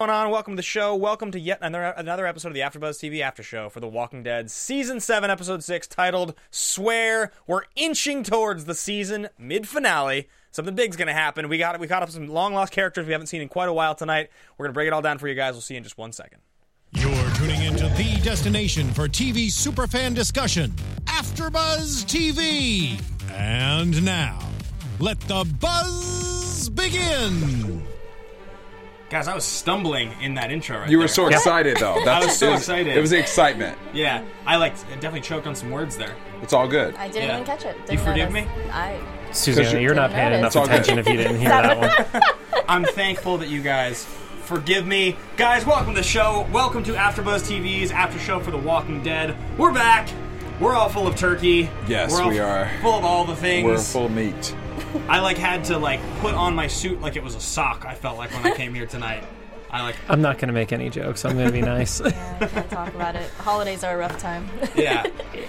What's going on? Welcome to the show. Welcome to yet another episode of the AfterBuzz TV After Show for The Walking Dead Season 7, Episode 6, titled Swear. We're inching towards the season mid-finale. Something big's going to happen. We caught up some long-lost characters we haven't seen in quite a while tonight. We're going to break it all down for you guys. We'll see you in just 1 second. You're tuning into the destination for TV superfan discussion, AfterBuzz TV. And now, let the buzz begin. Guys, I was stumbling in that intro right You there. were so excited, though. I was so excited. It was the excitement. Yeah, I definitely choked on some words there. It's all good. I didn't even catch it. You forgive me? Susanna, you're not paying enough attention if you didn't hear that one. I'm thankful that you guys forgive me. Guys, welcome to the show. Welcome to AfterBuzz TV's After Show for The Walking Dead. We're back. We're all full of turkey. Yes, we are. Full of all the things. We're full of meat. I had to put on my suit like it was a sock. I felt like when I came here tonight. I'm not going to make any jokes. I'm going to be nice. Yeah, I can't talk about it. Holidays are a rough time. Yeah.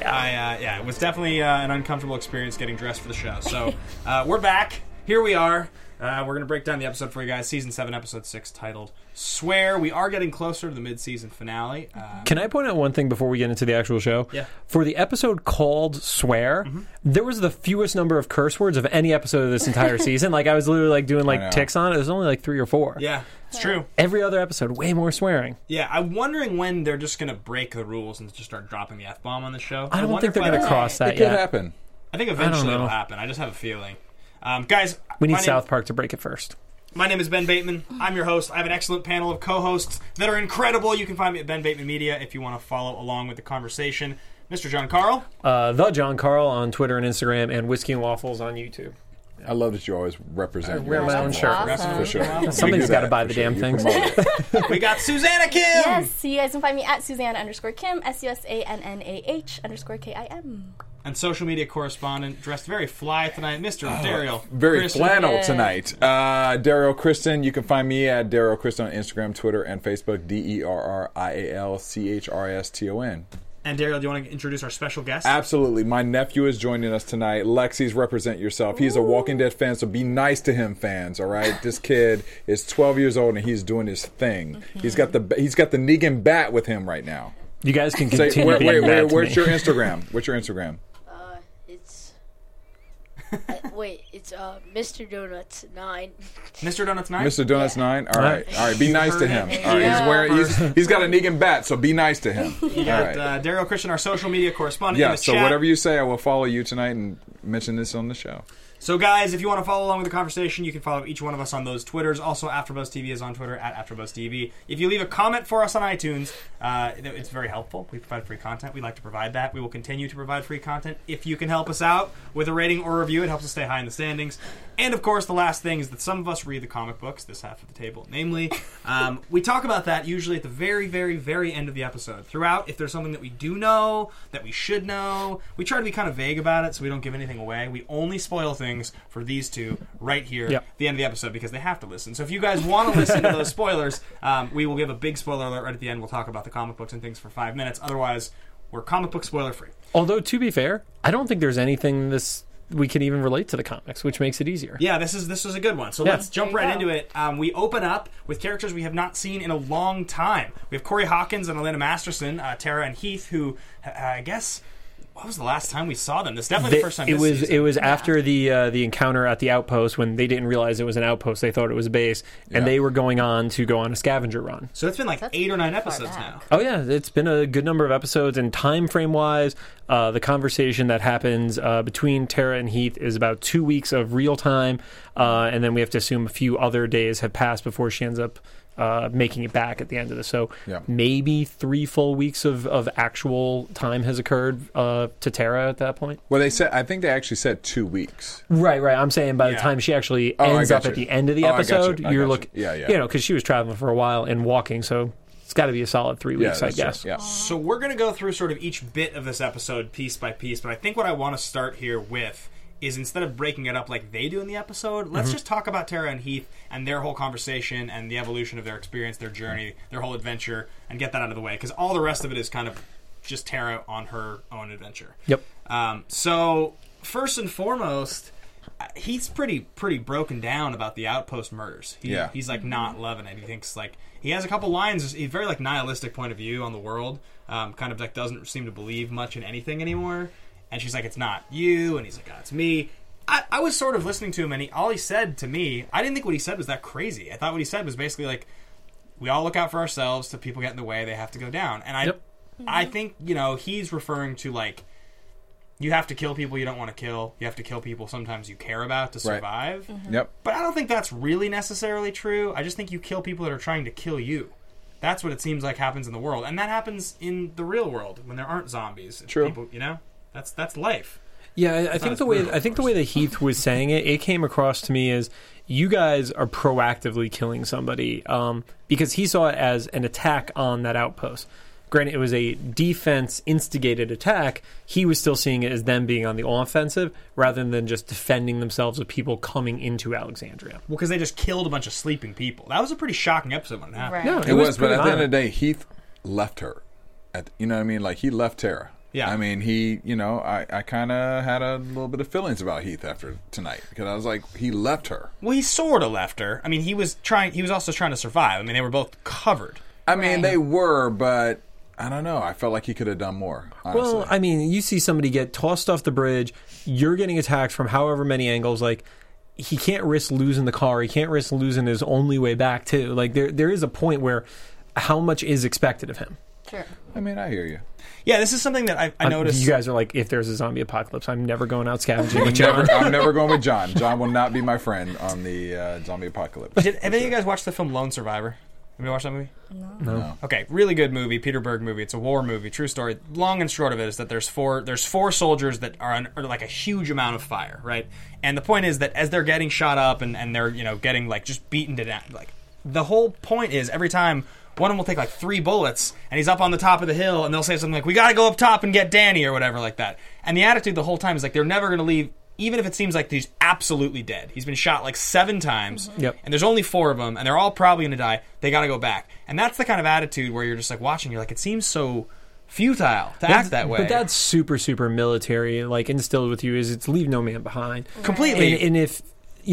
It was definitely an uncomfortable experience getting dressed for the show. So we're back. Here we are. We're going to break down the episode for you guys. Season 7, Episode 6, titled Swear. We are getting closer to the mid-season finale. Can I point out one thing before we get into the actual show? Yeah. For the episode called Swear, there was the fewest number of curse words of any episode of this entire season. I was literally doing ticks on it. It was only 3 or 4. Yeah, it's true. Every other episode, way more swearing. Yeah, I'm wondering when they're just going to break the rules and just start dropping the F-bomb on the show. I don't think they're going to cross that It yet. could happen. I think eventually it'll happen. I just have a feeling. Guys, we need South Park to break it first. My name is Ben Bateman. I'm your host. I have an excellent panel of co-hosts that are incredible. You can find me at Ben Bateman Media if you want to follow along with the conversation. Mr. John Carl. The John Carl on Twitter and Instagram, and Whiskey and Waffles on YouTube. I love that you always represent. I wear my own shirt. Awesome. For sure. Somebody's got to buy the damn things. We got Susanna Kim. Yes, you guys can find me at Susanna_Kim, SUSANNAH_KIM. And social media correspondent, dressed very fly tonight, Mr. Daryl. Very Kristen. flannel Yes. tonight. Daryl Kristen. You can find me at Daryl Kristen on Instagram, Twitter, and Facebook. DERRIALCHRSTON. And Daryl, do you want to introduce our special guest? Absolutely. My nephew is joining us tonight. Lexi's Represent Yourself. He's a Walking Dead fan, so be nice to him, fans, all right? This kid is 12 years old, and he's doing his thing. He's got the Negan bat with him right now. You guys can Say, continue being mad to where's me. your Instagram? What's your Instagram? It's Mr. Donuts 9. Mr. Donuts 9? Mr. Donuts 9? All right. Be nice to him. All Yeah. right. He's got a Negan bat, so be nice to him. You got Daryl Christian, our social media correspondent in Yeah, the so chat. whatever you say, I will follow you tonight and mention this on the show. So, guys, if you want to follow along with the conversation, you can follow each one of us on those Twitters. Also, AfterBuzz TV is on Twitter, at AfterBuzz TV. If you leave a comment for us on iTunes, it's very helpful. We provide free content. We like to provide that. We will continue to provide free content. If you can help us out with a rating or review, it helps us stay high in the standings. And, of course, the last thing is that some of us read the comic books, this half of the table. Namely, we talk about that usually at the very, very, very end of the episode. Throughout, if there's something that we do know, that we should know, we try to be kind of vague about it so we don't give anything away. We only spoil things for these two right here at the end of the episode because they have to listen. So if you guys want to listen to those spoilers, we will give a big spoiler alert right at the end. We'll talk about the comic books and things for 5 minutes. Otherwise, we're comic book spoiler free. Although, to be fair, I don't think there's anything we can even relate to the comics, which makes it easier. Yeah, this is a good one. So let's jump right into it. We open up with characters we have not seen in a long time. We have Corey Hawkins and Elena Masterson, Tara and Heath, who I guess... What was the last time we saw them? This is definitely the first time it was season. It was after the encounter at the outpost when they didn't realize it was an outpost. They thought it was a base, and they were going on to go on a scavenger run. So it's been That's 8 or 9 far episodes back. now. Oh yeah, it's been a good number of episodes, and time frame wise, the conversation that happens between Tara and Heath is about 2 weeks of real time, and then we have to assume a few other days have passed before she ends up making it back at the end of this. So maybe 3 full weeks of actual time has occurred to Tara at that point. Well, I think they actually said 2 weeks. Right. I'm saying by the time she actually ends up at the end of the episode, you're looking, because she was traveling for a while and walking, so it's got to be a solid 3 weeks, I guess. Yeah. So we're going to go through sort of each bit of this episode piece by piece, but I think what I want to start here with is instead of breaking it up like they do in the episode, let's just talk about Tara and Heath and their whole conversation and the evolution of their experience, their journey, their whole adventure, and get that out of the way. Because all the rest of it is kind of just Tara on her own adventure. Yep. So, first and foremost, He's pretty broken down about the Outpost murders. He's like not loving it. He thinks like he has a couple lines. He's very like nihilistic point of view on the world. Kind of like doesn't seem to believe much in anything anymore. And she's like, it's not you. And he's like, oh, it's me. I was sort of listening to him, and all he said to me, I didn't think what he said was that crazy. I thought what he said was basically like, we all look out for ourselves. Till people get in the way, they have to go down. And I think he's referring to like, you have to kill people you don't want to kill. You have to kill people sometimes you care about to survive. Right. Yep. But I don't think that's really necessarily true. I just think you kill people that are trying to kill you. That's what it seems like happens in the world, and that happens in the real world when there aren't zombies. True. People, that's life. Yeah, I think the way that Heath was saying it came across to me as you guys are proactively killing somebody because he saw it as an attack on that outpost. Granted, it was a defense-instigated attack. He was still seeing it as them being on the offensive rather than just defending themselves with people coming into Alexandria. Well, because they just killed a bunch of sleeping people. That was a pretty shocking episode when it happened. Right. No, It was, but pretty at the end of violent. the day, Heath left her. You know what I mean? Like, he left Tara. Yeah. I mean, I kind of had a little bit of feelings about Heath after tonight because I was like, he left her. Well, he sort of left her. I mean, he was also trying to survive. I mean, they were both covered. I mean, they were, but I don't know. I felt like he could have done more, honestly. Well, I mean, you see somebody get tossed off the bridge. You're getting attacked from however many angles. Like, he can't risk losing the car. He can't risk losing his only way back, too. Like, there is a point where how much is expected of him? Sure. I mean, I hear you. Yeah, this is something that I noticed. You guys are like, if there's a zombie apocalypse, I'm never going out scavenging with John. I'm never going with John. John will not be my friend on the zombie apocalypse. Have any of you guys watched the film Lone Survivor? Have you watched that movie? No. Okay, really good movie, Peter Berg movie. It's a war movie, true story. Long and short of it is that there's four soldiers that are under like a huge amount of fire, right? And the point is that as they're getting shot up and they're getting like just beaten to death, like the whole point is every time one of them will take like 3 bullets and he's up on the top of the hill and they'll say something like, we gotta go up top and get Danny or whatever like that. And the attitude the whole time is like they're never gonna leave. Even if it seems like he's absolutely dead. He's been shot like 7 times, Yep. and there's only 4 of them, and they're all probably going to die. They got to go back. And that's the kind of attitude where you're just like watching, you're like, it seems so futile to act that way. But that's super, super military, like instilled with you is it's leave no man behind. completely. And if,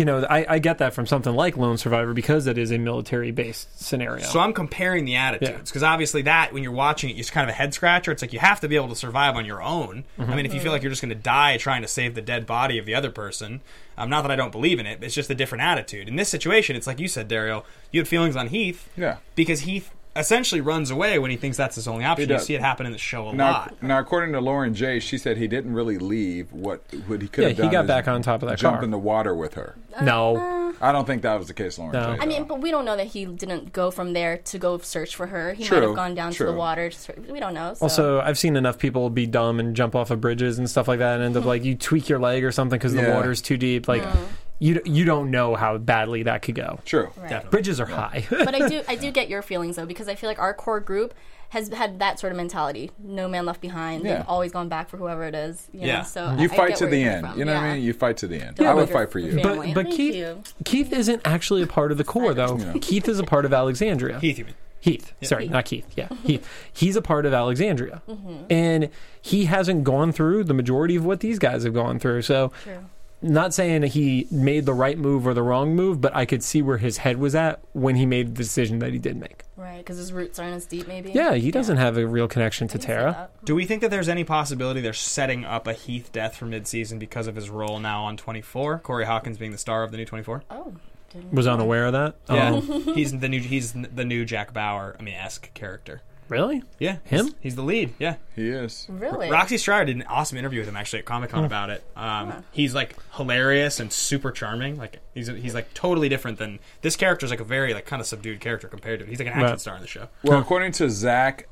I get that from something like Lone Survivor because it is a military-based scenario. So I'm comparing the attitudes, because obviously that, when you're watching it, it's kind of a head-scratcher. It's like you have to be able to survive on your own. I mean, if you feel like you're just going to die trying to save the dead body of the other person, not that I don't believe in it, it's just a different attitude. In this situation, it's like you said, Dario, you had feelings on Heath, because Heath essentially runs away when he thinks that's his only option. You see it happen in the show a lot. Now, according to Lauren J., she said he didn't really leave. What he could have done he got is back on top of that jump car. in the water with her. No. I don't think that was the case, Lauren No. J. I mean, but we don't know that he didn't go from there to go search for her. He True, might have gone down to true. the water. We don't know. So. Also, I've seen enough people be dumb and jump off of bridges and stuff like that and end up like you tweak your leg or something because the Yeah. water's too deep. Like, you don't know how badly that could go. True. Right. Bridges are high. But I do get your feelings though, because I feel like our core group has had that sort of mentality. No man left behind. Yeah. They've always gone back for whoever it is. You Yeah. know? So You I fight get to where the you're end. from. You know what I Yeah. mean? You fight to the end. Yeah, I would but fight for your you. family. But Thank Keith, you. Keith isn't actually a part of the core, though. Yeah. Keith is a part of Alexandria. Heath, you mean? Heath. Sorry, Heath. not Keith. Yeah, Heath. He's a part of Alexandria. Mm-hmm. And he hasn't gone through the majority of what these guys have gone through. So, True. not saying that he made the right move or the wrong move, but I could see where his head was at when he made the decision that he did make. Right, because his roots aren't as deep, maybe. Yeah, he doesn't have a real connection to I can see Tara. that. Do we think that there's any possibility they're setting up a Heath death for mid-season because of his role now on 24? Corey Hawkins being the star of the new 24? Oh. didn't Was know. unaware of that. Yeah, he's the new Jack Bauer, esque character. Really? Yeah, Him? He's the lead. Yeah. He is. Really? Roxy Stryer did an awesome interview with him actually at Comic-Con about it. He's like hilarious and super charming. Like he's like totally different than this character is like a very like kind of subdued character compared to it. He's like an action Right. star in the show. Well, according to Zach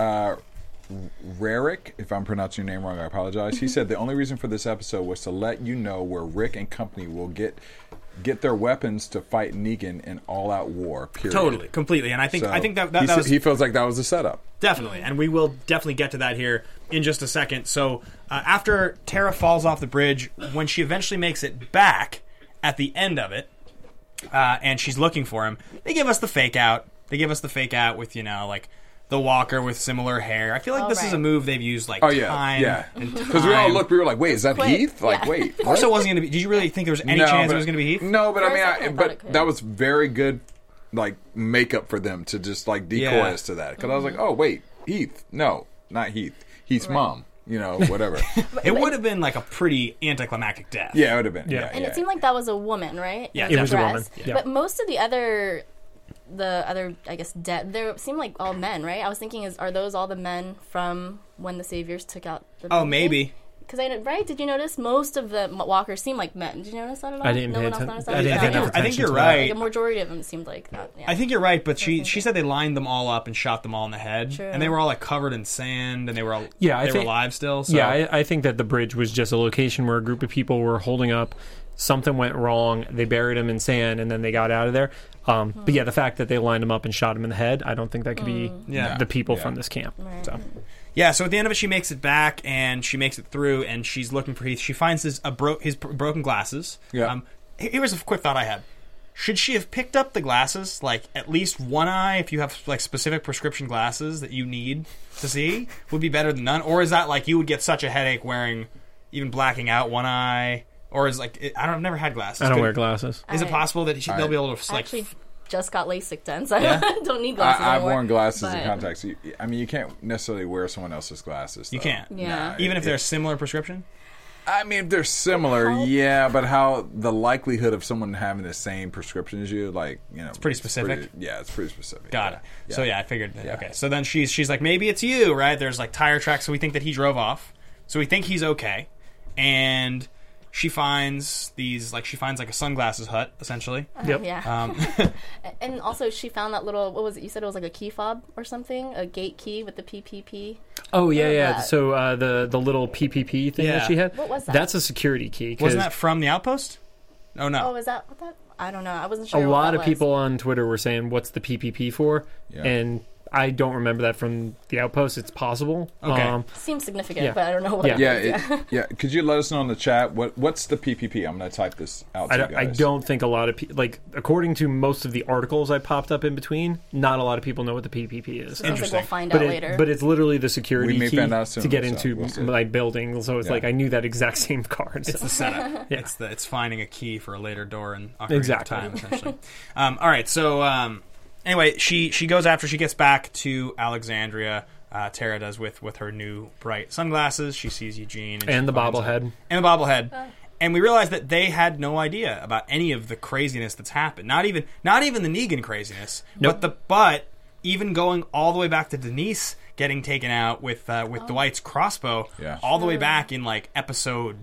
Rarick, if I'm pronouncing your name wrong, I apologize. He said the only reason for this episode was to let you know where Rick and company will get their weapons to fight Negan in all-out war. Period. Totally, completely. And I think So, that was he feels like that was the setup. definitely, and we will definitely get to that here in just a second. So after Tara falls off the bridge, when she eventually makes it back at the end of it, and she's looking for him, they give us the fake out. They give us the fake out with like the Walker with similar hair. I feel like this is a move they've used like time and time. Because we were like, wait, is that quick. Heath? Like, wait. Also, wasn't going to be. Did you really think there was any chance it was going to be Heath? No, but For a I second, mean, I thought it could. that was very good, like makeup for them to just like decoy us to that. Because I was like, oh wait, Heath? No, not Heath. Heath's mom. You know, whatever. It would have been like a pretty anticlimactic death. Yeah, it would have been. Yeah. Yeah, And it seemed like that was a woman, right? Yeah, With it the was a woman. dress. Yeah. But most of the other, I guess, dead, they seemed like all men, right? I was thinking, are those all the men from when the Saviors took out the Oh, maybe. Because did you notice most of the walkers seemed like men? Did you notice that at all? I didn't no pay one else atten- noticed I that? didn't Yeah. pay enough I think you're attention to that. right. Like a majority of them seemed like that. Yeah. I think you're right, but she said they lined them all up and shot them all in the head, True. and they were all like covered in sand, and they were all I they were think- alive still. So. Yeah, I think that the bridge was just a location where a group of people were holding up. Something went wrong. They buried him in sand, and then they got out of there. But yeah, the fact that they lined him up and shot him in the head, I don't think that could be the people from this camp. So. Yeah, so at the end of it, she makes it back, and she makes it through, and she's looking for Heath. She finds his broken glasses. Yeah. Here was a quick thought I had. Should she have picked up the glasses, like at least one eye, if you have like specific prescription glasses that you need to see, would be better than none? Or is that like you would get such a headache wearing, even blacking out one eye? Or is like, I've never had glasses. I don't wear glasses. Is it possible that they'll be able to I like... actually just got LASIK done, so Yeah? I don't need glasses I've anymore. worn glasses but- and contacts. I mean, you can't necessarily wear someone else's glasses. You though. can't. Yeah. Even if they're a similar prescription? I mean, if they're similar, yeah, but how the likelihood of someone having the same prescription as you, like, you know, it's pretty specific? It's pretty specific. Got yeah. it. Yeah. So yeah, I figured that. Yeah. Okay. So then she's like, maybe it's you, right? There's like tire tracks, so we think that he drove off. So we think he's okay. And she finds like a sunglasses hut, essentially. Yep. Yeah. And also she found that little, what was it? You said it was like a key fob or something? A gate key with the PPP? Oh yeah, What was yeah. that? So the little PPP thing Yeah. that she had. What was that? That's a security key. 'cause Wasn't that from the outpost? Oh no. Oh, is that what that? I don't know. I wasn't sure a what lot that of was. people on Twitter were saying, "What's the PPP for?" Yeah. And I don't remember that from the outpost. It's possible. Okay. Seems significant, Yeah. but I don't know what Yeah. it is. Yeah, Could you let us know in the chat what's the PPP? I'm going to type this out. To you I guys. don't think a lot of people, like, according to most of the articles I popped up in between, not a lot of people know what the PPP is. Sounds like we'll find But out later. but it's literally the security We may key find out soon, to get so into we'll see. my building. So it's Yeah. like I knew that exact same card. It's So. the setup. Yeah. It's finding a key for a later door in Ocarina Exactly. of Time, essentially. All right, so anyway, she goes after she gets back to Alexandria. Tara does with her new bright sunglasses. She sees Eugene And she the finds bobblehead. him. And the bobblehead. And we realize that they had no idea about any of the craziness that's happened. Not even the Negan craziness. Nope. But even going all the way back to Denise getting taken out with Dwight's crossbow. Yeah. All the way back in like episode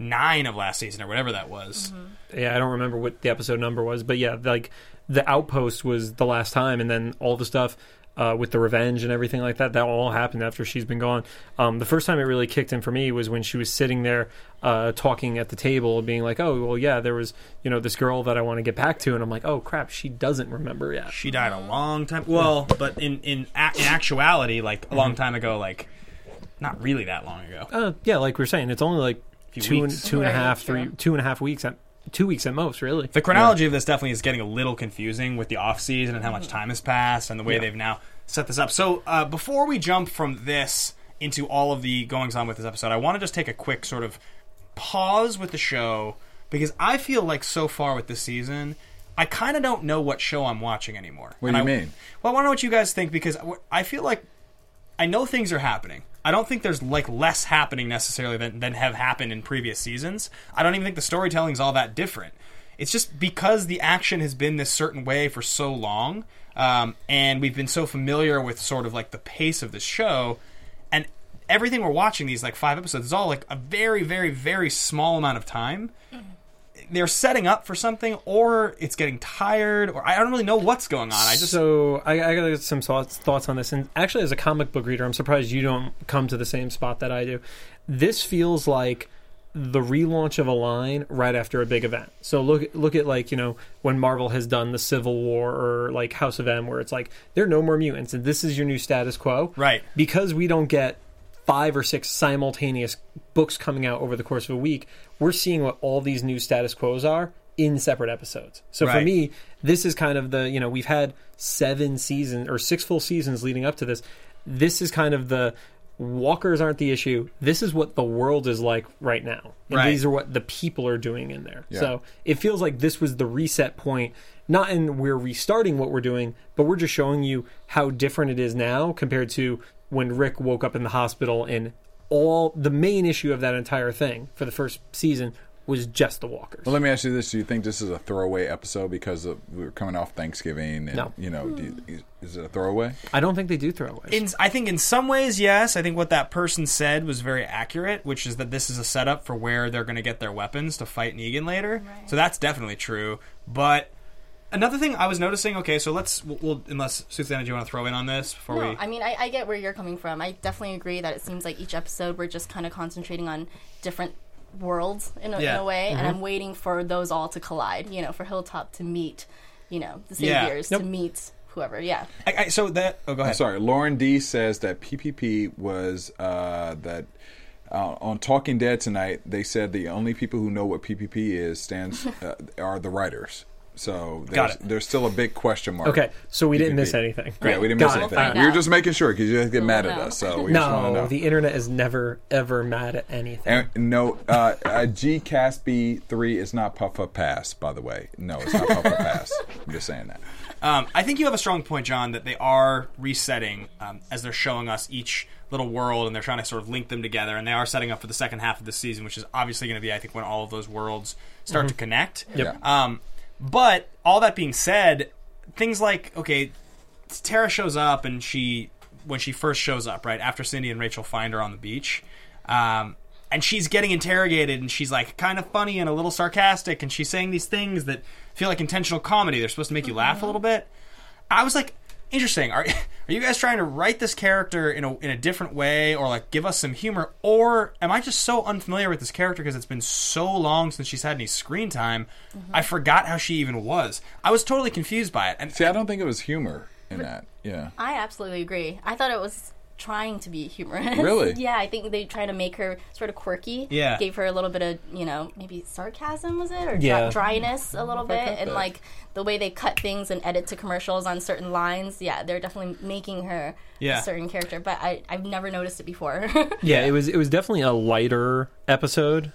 9 of last season or whatever that was. Yeah, I don't remember what the episode number was, but yeah, like the outpost was the last time, and then all the stuff with the revenge and everything like that all happened after she's been gone. The first time it really kicked in for me was when she was sitting there talking at the table, being like, "Oh, well, yeah, there was this girl that I want to get back to," and I'm like, "Oh crap, she doesn't remember yet." She died a long time. Well, but in actuality, like a long time ago, like not really that long ago. Yeah, like we were saying, it's only like Few weeks. two and a Right, half, sure. 2.5 weeks. 2 weeks at most, really. The chronology of this definitely is getting a little confusing with the off season and how much time has passed and the way they've now set this up. So before we jump from this into all of the goings on with this episode, I want to just take a quick sort of pause with the show because I feel like so far with this season, I kind of don't know what show I'm watching anymore. What do you mean? Well, I want to know what you guys think because I feel like I know things are happening. I don't think there's like less happening necessarily than have happened in previous seasons. I don't even think the storytelling's all that different. It's just because the action has been this certain way for so long, and we've been so familiar with sort of like the pace of the show, and everything we're watching, these like 5 episodes, is all like a very, very, very small amount of time. They're setting up for something, or it's getting tired, or I don't really know what's going on. I got some thoughts on this, and actually, as a comic book reader, I'm surprised you don't come to the same spot that I do. This feels like the relaunch of a line right after a big event. So look at like when Marvel has done the Civil War or like House of M, where it's like there are no more mutants, and this is your new status quo, Right. Because we don't get 5 or 6 simultaneous books coming out over the course of a week, we're seeing what all these new status quos are in separate episodes. So for Right. me, this is kind of the, we've had 7 seasons or 6 full seasons leading up to this. This is kind of the walkers aren't the issue. This is what the world is like right now. And Right. these are what the people are doing in there. Yeah. So it feels like this was the reset point, not in we're restarting what we're doing, but we're just showing you how different it is now compared to when Rick woke up in the hospital, and all the main issue of that entire thing for the first season was just the walkers. Well, let me ask you this: do you think this is a throwaway episode because we were coming off Thanksgiving? And, No. is it a throwaway? I don't think they do throwaways. I think in some ways, yes. I think what that person said was very accurate, which is that this is a setup for where they're going to get their weapons to fight Negan later. Right. So that's definitely true. But another thing I was noticing, okay, so we'll unless, Susanna, do you want to throw in on this before No, we... I mean, I get where you're coming from. I definitely agree that it seems like each episode we're just kind of concentrating on different worlds in a way, and I'm waiting for those all to collide, for Hilltop to meet, the Yeah. Saviors to meet whoever, So that... Oh, go ahead. I'm sorry. Lauren D says that PPP was that on Talking Dead tonight. They said the only people who know what PPP is are the writers. So there's still a big question mark. Okay, so we didn't PPP. miss anything. Yeah, we didn't miss Got it. anything. Find We were out. just making sure because you guys get mad at know. us. So we just want to No, know. the internet is never, ever mad at anything. And no, G Caspi 3 is not Puff Up Pass, by the way. No, it's not Puff Up Pass. I'm just saying that. I think you have a strong point, John, that they are resetting as they're showing us each little world, and they're trying to sort of link them together, and they are setting up for the second half of the season, which is obviously going to be, I think, when all of those worlds start to connect. Yep. Yeah. But all that being said, things like, okay, Tara shows up, and when she first shows up, right, after Cindy and Rachel find her on the beach, and she's getting interrogated, and she's like kind of funny and a little sarcastic, and she's saying these things that feel like intentional comedy. They're supposed to make you laugh a little bit. I was like, interesting. Are you guys trying to write this character in a different way, or like give us some humor, or am I just so unfamiliar with this character because it's been so long since she's had any screen time? I forgot how she even was. I was totally confused by it. And See, I don't think it was humor in that. Yeah. I absolutely agree. I thought it was trying to be humorous. Really? Yeah, I think they tried to make her sort of quirky. Yeah. Gave her a little bit of, maybe sarcasm, was it? Or Yeah. dryness a little bit. got And, that. like, the way they cut things and edit to commercials on certain lines, they're definitely making her Yeah. a certain character. But I've never noticed it before. Yeah, it was definitely a lighter episode.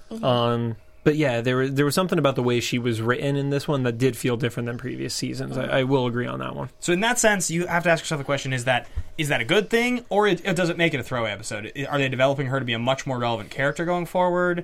But yeah, there was something about the way she was written in this one that did feel different than previous seasons. I will agree on that one. so in that sense, you have to ask yourself the question: is that a good thing, or does it make it a throwaway episode? Are they developing her to be a much more relevant character going forward?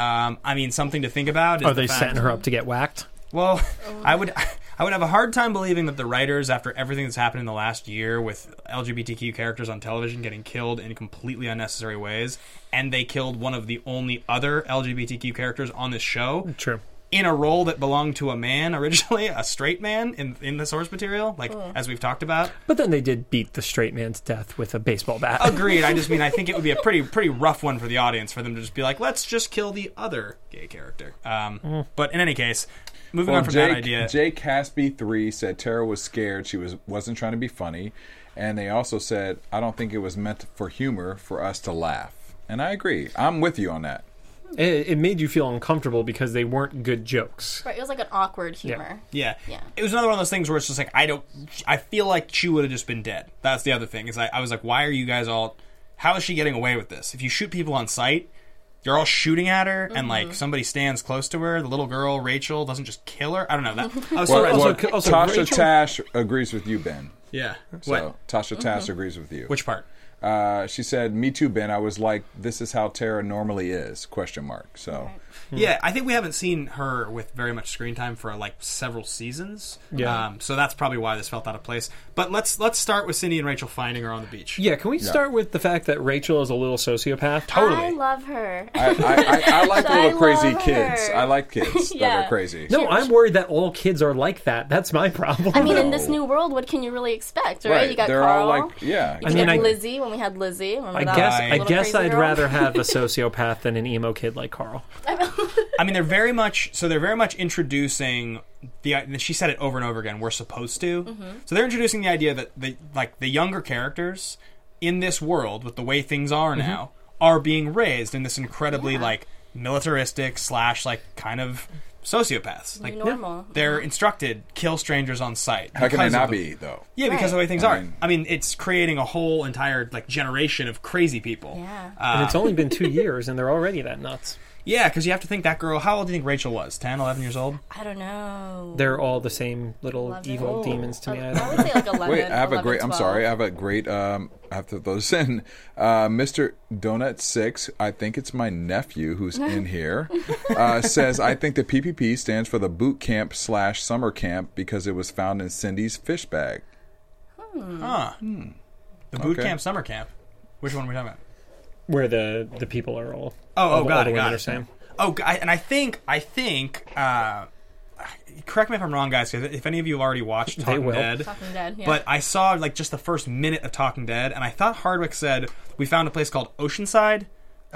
I mean, something to think about. Is Are the they fact- setting her up to get whacked? Well, I would have a hard time believing that the writers, after everything that's happened in the last year with LGBTQ characters on television getting killed in completely unnecessary ways, and they killed one of the only other LGBTQ characters on this show True. in a role that belonged to a man originally, a straight man in the source material, like as we've talked about. But then they did beat the straight man to death with a baseball bat. Agreed. I just mean I think it would be a pretty rough one for the audience for them to just be like, let's just kill the other gay character. But in any case, moving on from that idea. Jay Caspi 3 said Tara was scared. She wasn't trying to be funny. And they also said, I don't think it was meant for humor for us to laugh. And I agree. I'm with you on that. It made you feel uncomfortable because they weren't good jokes. Right, it was like an awkward humor. Yeah. Yeah. It was another one of those things where it's just like, I feel like she would have just been dead. That's the other thing. Is I was like, why are you guys all, how is she getting away with this? If you shoot people on sight, you're all shooting at her, and like somebody stands close to her, the little girl, Rachel, doesn't just kill her. I don't know. I was Well, surprised. also Tasha Rachel- Tash agrees with you, Ben. Yeah. So What? Tasha Tash agrees with you. Which part? She said, "Me too, Ben. I was like, this is how Tara normally is?" ? So Yeah, I think we haven't seen her with very much screen time for like several seasons. Yeah. So that's probably why this felt out of place. But let's start with Cindy and Rachel finding her on the beach. Yeah, can we start with the fact that Rachel is a little sociopath? Totally. I love her. I like I little crazy love kids. her. I like kids that Yeah. are crazy. No, I'm worried that all kids are like that. That's my problem. I mean, in this new world, what can you really expect, right? You got They're Carl. all like, yeah. You I mean, got I- Lizzie when we had Lizzie. Remember I that guess little crazy I'd girl? rather have a sociopath than an emo kid like Carl. I mean, they're very much introducing the. She said it over and over again. We're supposed to. So they're introducing the idea that the younger characters in this world, with the way things are now, are being raised in this incredibly like militaristic / like kind of sociopaths. Like normal. they're instructed kill strangers on sight. How can they because not of the- be though? Yeah, because of the way things I are. mean- I mean, it's creating a whole entire like generation of crazy people. Yeah. And it's only been 2 years, and they're already that nuts. Yeah, because you have to think that girl. How old do you think Rachel was? 10, 11 years old? I don't know. They're all the same little 11? evil demons to me. I would say like 11. Wait, I have a 11, great. 12. I'm sorry, I have a great. I have to throw this in. Mr. Donut 6, I think it's my nephew who's in here. Says I think the PPP stands for the boot camp / summer camp because it was found in Cindy's fish bag. The boot camp, summer camp. Which one are we talking about? Where the people are all. Oh, all got the it, women got are it. same. Oh, and I think. Correct me if I'm wrong, guys. Because if any of you have already watched Talking will. Dead, Talking Dead, yeah. but I saw like just the first minute of Talking Dead, and I thought Hardwick said we found a place called Oceanside.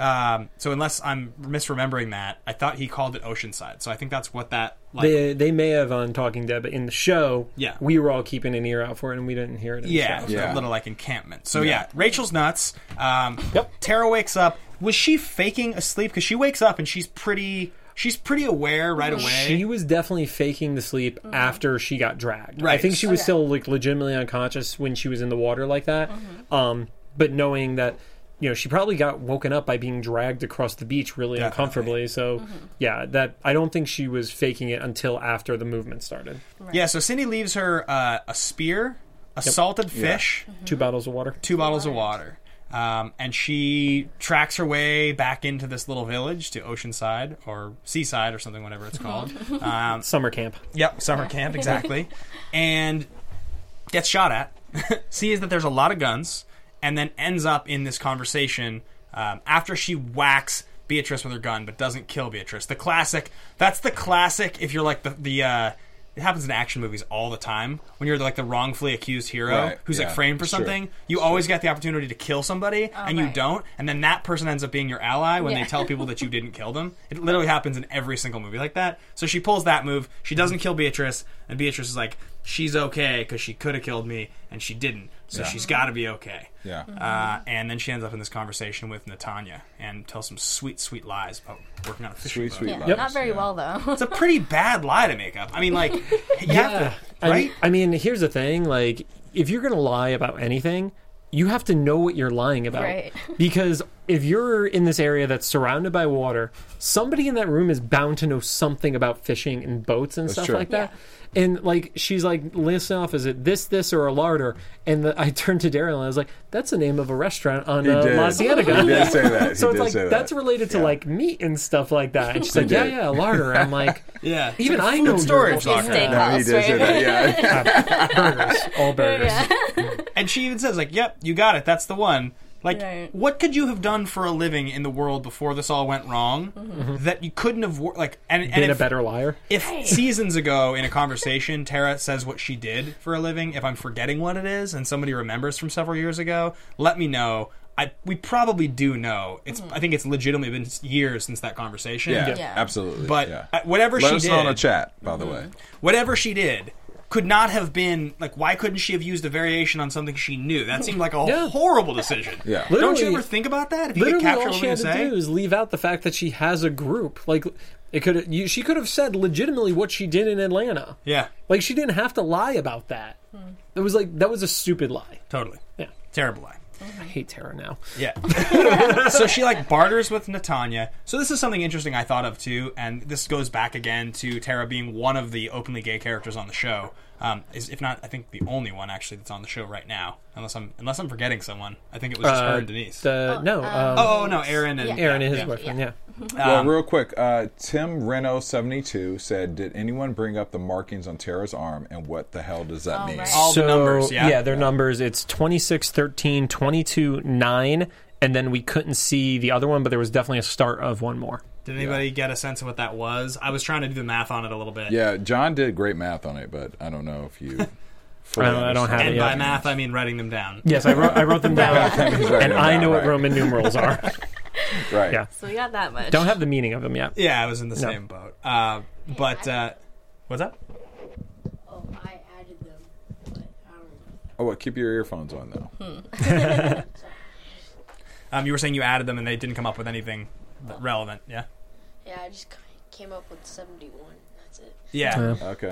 So unless I'm misremembering that, I thought he called it Oceanside. So I think that's what that like. They may have on Talking Dead, but in the show, Yeah. we were all keeping an ear out for it, and we didn't hear it in Yeah, the show. a little like encampment. So yeah, Rachel's nuts. Yep. Tara wakes up. Was she faking asleep? Because she wakes up and she's pretty aware right away. She was definitely faking the sleep after she got dragged. I Right. think she was still like legitimately unconscious when she was in the water like that. But knowing that, she probably got woken up by being dragged across the beach really Definitely. uncomfortably. So, yeah, that I don't think she was faking it until after the movement started. Yeah, so Cindy leaves her a spear, a salted fish, 2 bottles of water. 2 bottles of water. And she tracks her way back into this little village to Oceanside or Seaside or something, whatever it's called. Summer camp. Yep, summer camp, exactly. And gets shot at, sees that there's a lot of guns, and then ends up in this conversation after she whacks Beatrice with her gun but doesn't kill Beatrice. That's the classic if you're like the it happens in action movies all the time when you're like the wrongfully accused hero Right, who's like yeah, framed for sure. something. You always get the opportunity to kill somebody and you right. don't, and then that person ends up being your ally when Yeah. they tell people that you didn't kill them. It literally happens in every single movie like that. So she pulls that move. She doesn't kill Beatrice, and Beatrice is like, she's okay because she could have killed me and she didn't. So she's got to be okay. Yeah. And then she ends up in this conversation with Natanya and tells some sweet, sweet lies about working on a fishing Sweet, boat. sweet Yeah, lies. not very well though. It's a pretty bad lie to make up. I mean, like, you have to, I right? mean, here's the thing. Like, if you're going to lie about anything, you have to know what you're lying about. Right. Because if you're in this area that's surrounded by water, somebody in that room is bound to know something about fishing and boats and stuff true. like that. And, like, she's like, listing off, is it this, or a larder? And I turned to Daryl and I was like, that's the name of a restaurant on He did. La Cienega. He did say that. So He it's did like, say that. that's related to, like, meat and stuff like that. And she's like, did. yeah, a larder. I'm like, Yeah. even I know storage you're- locker. Steakhouse, No, he did say right? that. Yeah. burgers. All burgers. And she even says, like, yep, you got it. That's the one. Like, Right. what could you have done for a living in the world before this all went wrong that you couldn't have, and Been a if, better liar. if seasons ago in a conversation, Tara says what she did for a living, if I'm forgetting what it is and somebody remembers from several years ago, let me know. We probably do know. I think it's legitimately been years since that conversation. Yeah, Yeah. absolutely. But yeah. whatever Let she us did, know in the chat, by the way. whatever she did could not have been like, why couldn't she have used a variation on something she knew? That seemed like a Yeah. horrible decision. Yeah. Don't you Literally- ever think about that? If you get Literally, captured all she over had to to say, do is leave out the fact that she has a group. Like, she could have said legitimately what she did in Atlanta. yeah, Like, she didn't have to lie about that. It was like, that was a stupid lie. totally, Yeah. terrible lie. I hate Tara now. Yeah. So she like barters with Natanya. So this is something interesting I thought of too, and this goes back again to Tara being one of the openly gay characters on the show. Is if not, I think the only one actually that's on the show right now. Unless I'm forgetting someone. I think it was just her and Denise. No, Oh no, Aaron and Aaron and his yeah. boyfriend, yeah. Well, real quick, Tim Reno72 said, did anyone bring up the markings on Tara's arm, and what the hell does that mean? right. All the numbers, yeah? their numbers. It's 26, 13, 22, 9, and then we couldn't see the other one, but there was definitely a start of one more. Did anybody get a sense of what that was? I was trying to do the math on it a little bit. Yeah, John did great math on it, but I don't know if you fully I don't have And it by yet. math, I mean writing them down. Yes, I wrote them down, Right, and I know what right. Roman numerals are. Right. Yeah. So we got that much. Don't have the meaning of them yet. Yeah, I was in the same boat. But what's that? Oh, I added them, but I don't know. Oh, what? Keep your earphones on, though. You were saying you added them and they didn't come up with anything relevant. Yeah. Yeah, I just came up with 71. That's it. Yeah. Okay.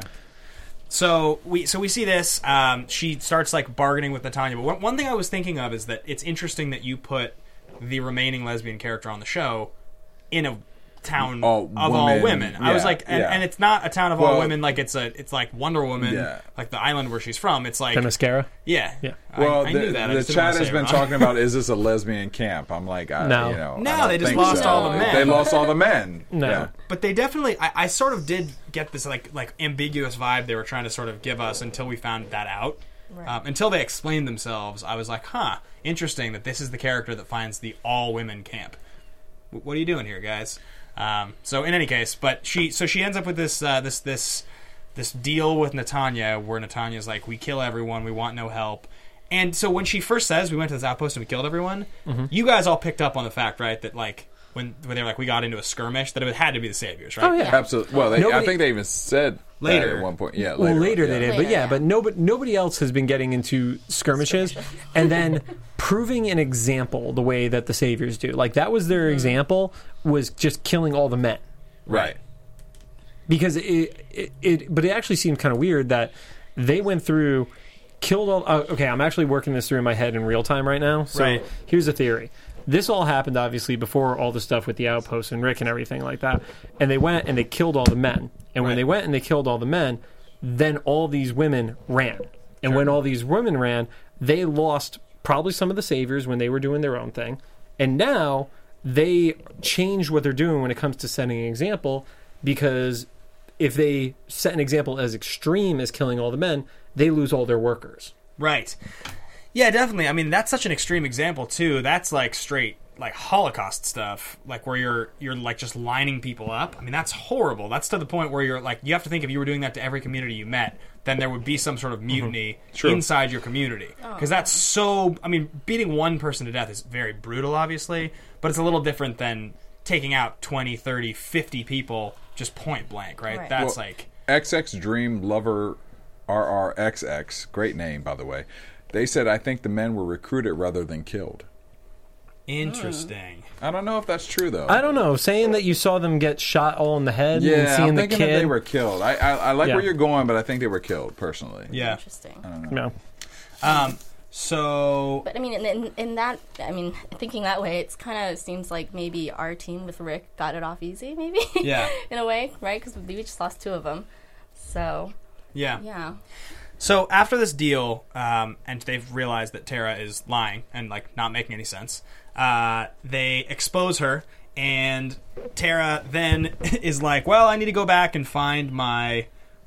So we see this. She starts like bargaining with Natalya. But one thing I was thinking of is that it's interesting that you put the remaining lesbian character on the show in a town of all women. I was like, and it's not a town of all women. Like it's like Wonder Woman, like the island where she's from. It's like Themyscira. Yeah. Well, I knew that. The chat has been talking about, is this a lesbian camp? I'm like, no. I they just think lost all the men. They lost all the men. No. Yeah. But they definitely, I sort of did get this like ambiguous vibe they were trying to sort of give us until we found that out. Right. Until they explained themselves, I was like, interesting that this is the character that finds the all-women camp. What are you doing here, guys? So in any case, but she ends up with this deal with Natalya, where Natalya's like, we kill everyone, we want no help. And so when she first says we went to this outpost and we killed everyone, you guys all picked up on the fact, right, that like when they were like, we got into a skirmish, that it had to be the Saviors, right? Oh yeah, absolutely. Well, I think they even said later that at one point. Yeah, later. Well, later they did, Later, but nobody else has been getting into skirmishes and then proving an example the way that the Saviors do. Like that was their example, was just killing all the men. Right. Because but it actually seemed kind of weird that they went through, killed all. Okay, I'm actually working this through in my head in real time right now. So here's the theory. This all happened, obviously, before all the stuff with the outpost and Rick and everything like that. And they went and they killed all the men. And when they went and they killed all the men, then all these women ran. And when all these women ran, they lost probably some of the Saviors when they were doing their own thing. And now they changed what they're doing when it comes to setting an example, because if they set an example as extreme as killing all the men, they lose all their workers. Right. Yeah, definitely. I mean, that's such an extreme example too. That's like straight like Holocaust stuff, like where you're like just lining people up. I mean, that's horrible. That's to the point where you're like, you have to think if you were doing that to every community you met, then there would be some sort of mutiny inside your community. Because that's so, I mean, beating one person to death is very brutal, obviously, but it's a little different than taking out 20, 30, 50 people just point blank, right? That's like XX Dream Lover RRXX, great name, by the way. They said, I think the men were recruited rather than killed. Interesting. I don't know if that's true, though. I don't know. Saying that you saw them get shot all in the head and Yeah, seeing I'm the thinking kid. that they were killed. I like where you're going, but I think they were killed, personally. Yeah. Interesting. No. So, But I mean, in that, I mean, thinking that way, it's kind of seems like maybe our team with Rick got it off easy, maybe. Yeah. In a way, right? Because we just lost 2 of them. So. yeah. So after this deal, and they've realized that Tara is lying and like not making any sense, they expose her, and Tara then is like, "Well, I need to go back and find my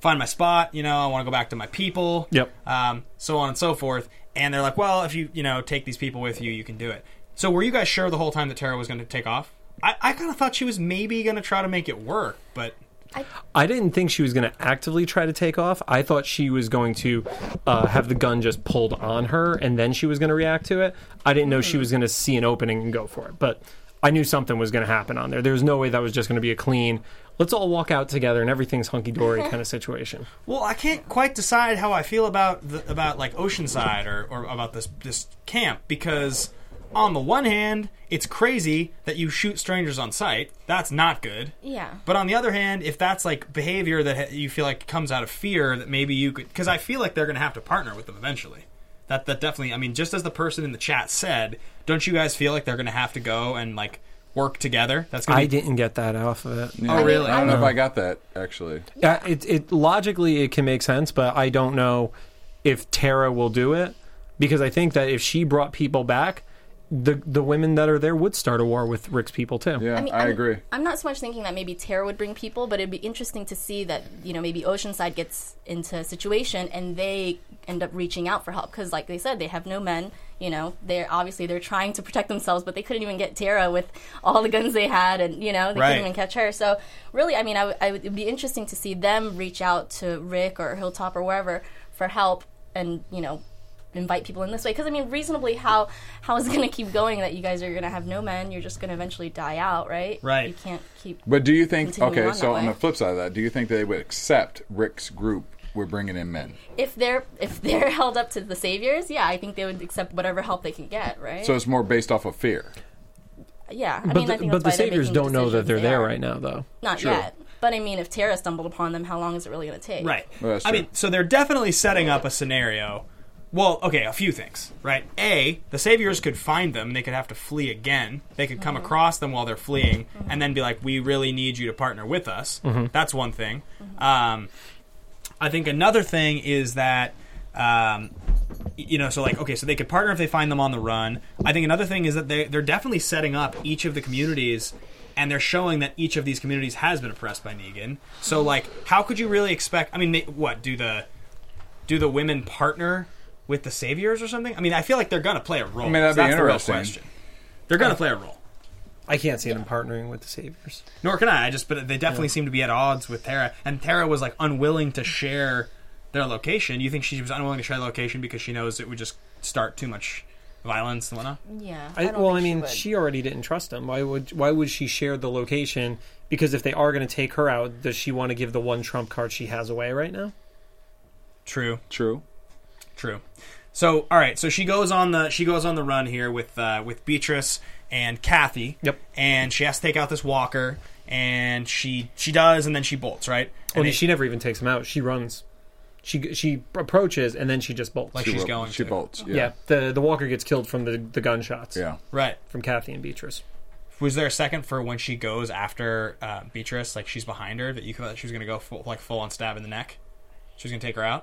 spot. You know, I want to go back to my people. Yep. So on and so forth." And they're like, "Well, if you take these people with you, you can do it." So were you guys sure the whole time that Tara was going to take off? I kind of thought she was maybe going to try to make it work, but. I didn't think she was going to actively try to take off. I thought she was going to have the gun just pulled on her, and then she was going to react to it. I didn't know she was going to see an opening and go for it. But I knew something was going to happen on there. There was no way that was just going to be a clean, let's all walk out together and everything's hunky-dory kind of situation. Well, I can't quite decide how I feel about like Oceanside or about this camp, because on the one hand, it's crazy that you shoot strangers on sight. That's not good. Yeah. But on the other hand, if that's like behavior that you feel like comes out of fear, that maybe you could, because I feel like they're going to have to partner with them eventually. That definitely, I mean, just as the person in the chat said, don't you guys feel like they're going to have to go and like work together? That's gonna I didn't get that off of it. Yeah. Oh, really? I don't know if I got that, actually. Yeah, it logically it can make sense, but I don't know if Tara will do it, because I think that if she brought people back, the women that are there would start a war with Rick's people too. Yeah, I agree. I'm not so much thinking that maybe Tara would bring people, but it'd be interesting to see that, maybe Oceanside gets into a situation and they end up reaching out for help, because like they said, they have no men. They're trying to protect themselves, but they couldn't even get Tara with all the guns they had, and they couldn't even catch her. So really, I mean, it'd be interesting to see them reach out to Rick or Hilltop or wherever for help, and invite people in this way. Because I mean, reasonably, how is it going to keep going that you guys are going to have no men? You're just going to eventually die out, right? Right. You can't keep. But do you think? continuing Okay, so that on way. the flip side of that, do you think they would accept Rick's group? We're bringing in men. If they're held up to the Saviors, yeah, I think they would accept whatever help they can get, right? So it's more based off of fear. yeah, But the Saviors don't know that they're there right now, though. Not True. yet. But I mean, if Tara stumbled upon them, how long is it really going to take? Right. Well, that's I true. mean, so they're definitely setting up a scenario. Well, okay, a few things, right? A, the Saviors could find them. They could have to flee again. They could come across them while they're fleeing and then be like, we really need you to partner with us. That's one thing. I think another thing is that, so they could partner if they find them on the run. I think another thing is that they're definitely setting up each of the communities, and they're showing that each of these communities has been oppressed by Negan. So, how could you really expect... I mean, do the women partner with the Saviors or something? I mean, I feel like they're going to play a role. I mean, that'd be that's the real interesting. question. They're going to play a role. I can't see them partnering with the Saviors. Nor can I. But they definitely seem to be at odds with Tara. And Tara was, unwilling to share their location. You think she was unwilling to share the location because she knows it would just start too much violence and whatnot? Yeah. She already didn't trust him. Why would she share the location? Because if they are going to take her out, does she want to give the one trump card she has away right now? True. So, all right. So she goes on the run here with Beatrice and Kathy. Yep. And she has to take out this walker, and she does, and then she bolts, right? And She never even takes him out. She runs. She approaches, and then she just bolts. She bolts. Yeah. The walker gets killed from the gunshots. Yeah. Right. From Kathy and Beatrice. Was there a second for when she goes after Beatrice, she's behind her, that you thought she was going to go full on stab in the neck? She was going to take her out?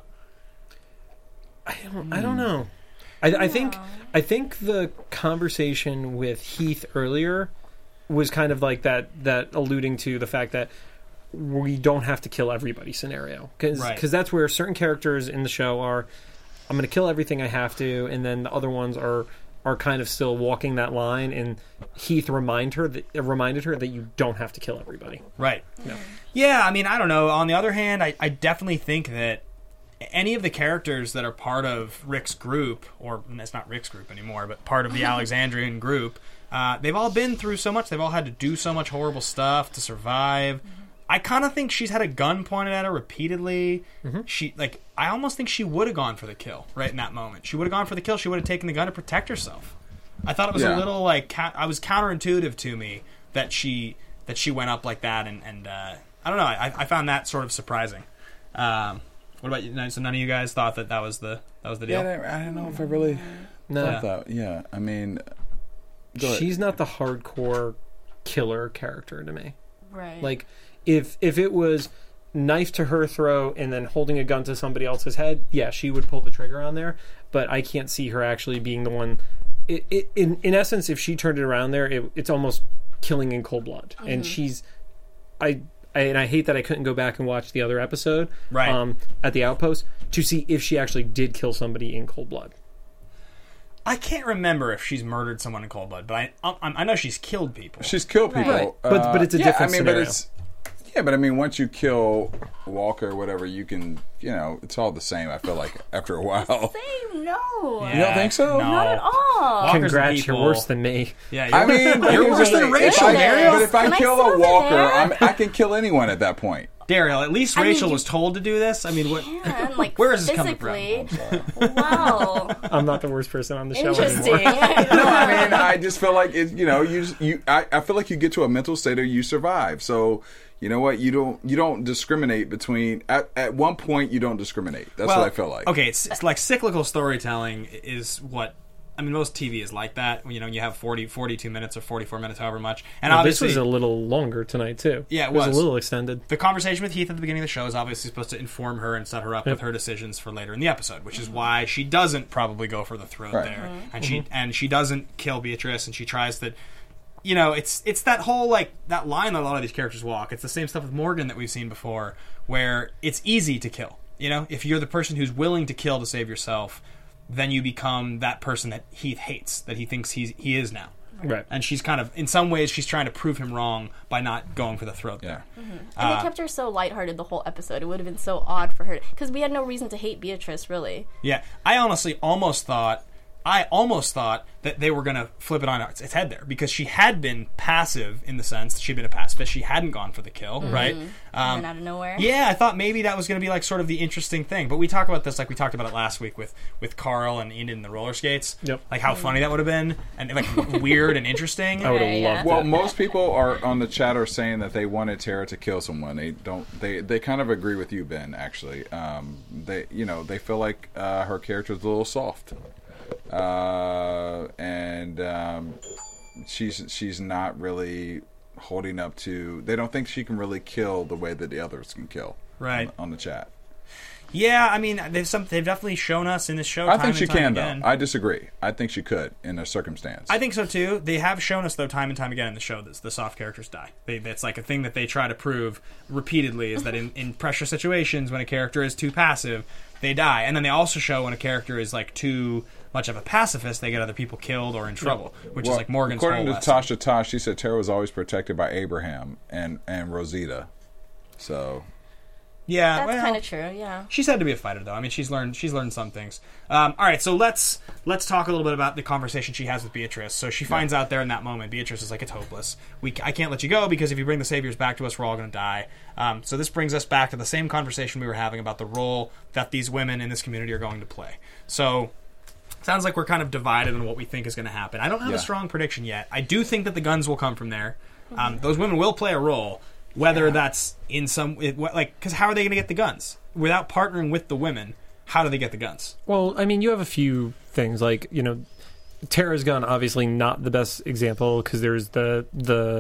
I don't know. I think the conversation with Heath earlier was kind of like that alluding to the fact that we don't have to kill everybody scenario. Because that's where certain characters in the show are, I'm going to kill everything I have to, and then the other ones are kind of still walking that line, and Heath reminded her that you don't have to kill everybody. Right. Yeah, I mean, I don't know. On the other hand, I definitely think that any of the characters that are part of Rick's group, or it's not Rick's group anymore, but part of the Alexandrian group, they've all been through so much. They've all had to do so much horrible stuff to survive. I kind of think she's had a gun pointed at her repeatedly. I almost think she would have gone for the kill right in that moment. She would have gone for the kill. She would have taken the gun to protect herself. I thought it was a little I was counterintuitive to me that she went up like that, and I don't know. I found that sort of surprising. What about you? So none of you guys thought that was the deal? Yeah, I don't know if I really thought that. Yeah, I mean, she's not the hardcore killer character to me. Right. If it was knife to her throat and then holding a gun to somebody else's head, yeah, she would pull the trigger on there. But I can't see her actually being the one. In essence, if she turned it around there, it's almost killing in cold blood. Mm-hmm. And she's, I hate that I couldn't go back and watch the other episode, right, at the Outpost to see if she actually did kill somebody in cold blood. I can't remember if she's murdered someone in cold blood, but I know she's killed people. She's killed people, right. But it's a different scenario. But once you kill Walker or whatever, you can, it's all the same. I feel like after a while. Same, no. Yeah, you don't think so? No. Not at all. Congrats, you're worse than me. Yeah, you're worse than Rachel, Daryl. But if I kill a Walker, I can kill anyone at that point. Daryl, at least Rachel was told to do this. I mean, what? Where is this coming from? Wow. I'm not the worst person on the show Interesting. anymore. I just feel like it. I feel like you get to a mental state of you survive. So you know what? You don't discriminate between. At one point, you don't discriminate. That's what I feel like. Okay, it's like cyclical storytelling is what. I mean, most TV is like that. You have 42 minutes or 44 minutes, however much. And obviously, this was a little longer tonight, too. Yeah, it was a little extended. The conversation with Heath at the beginning of the show is obviously supposed to inform her and set her up with her decisions for later in the episode, which is why she doesn't probably go for the throat there. And she doesn't kill Beatrice, and she tries to... it's that whole, that line that a lot of these characters walk. It's the same stuff with Morgan that we've seen before, where it's easy to kill. If you're the person who's willing to kill to save yourself, then you become that person that Heath hates, that he thinks he is now. Right. And she's kind of, in some ways, she's trying to prove him wrong by not going for the throat there. Mm-hmm. And they kept her so lighthearted the whole episode. It would have been so odd for her, because we had no reason to hate Beatrice, really. Yeah. I honestly almost thought, I almost thought that they were going to flip it on its head there, because she had been passive in the sense that she'd been a pacifist. She hadn't gone for the kill, right? And out of nowhere. Yeah, I thought maybe that was going to be like sort of the interesting thing. But we talk about this like we talked about it last week with Carl and Enid in the roller skates. Yep. Like how funny that would have been, and like weird and interesting. I would have Yeah. loved Well, it. most people are on the chat are saying that they wanted Tara to kill someone. They kind of agree with you, Ben. Actually, they feel like her character is a little soft, and she's not really holding up to. They don't think she can really kill the way that the others can kill. Right. On the chat. Yeah, I mean, they've definitely shown us in this show. I think she and time can, again. though. I disagree. I think she could in a circumstance. I think so too. They have shown us though time and time again in the show that the soft characters die. That's like a thing that they try to prove repeatedly, is that in pressure situations when a character is too passive, they die. And then they also show when a character is like too much of a pacifist, they get other people killed or in trouble, which is like Morgan's whole according to lesson. Tasha Tosh, she said Tara was always protected by Abraham and Rosita. So Yeah, That's well, kind of true, yeah. She's had to be a fighter, though. I mean, she's learned some things. All right, so let's talk a little bit about the conversation she has with Beatrice. So she finds out there in that moment, Beatrice is like, it's hopeless. I can't let you go, because if you bring the Saviors back to us, we're all going to die. So this brings us back to the same conversation we were having about the role that these women in this community are going to play. So sounds like we're kind of divided on what we think is going to happen. I don't have a strong prediction yet. I do think that the guns will come from there. Those women will play a role. Whether that's in some... Because how are they going to get the guns? Without partnering with the women, how do they get the guns? Well, I mean, you have a few things. Like, Tara's gun, obviously not the best example, because there's the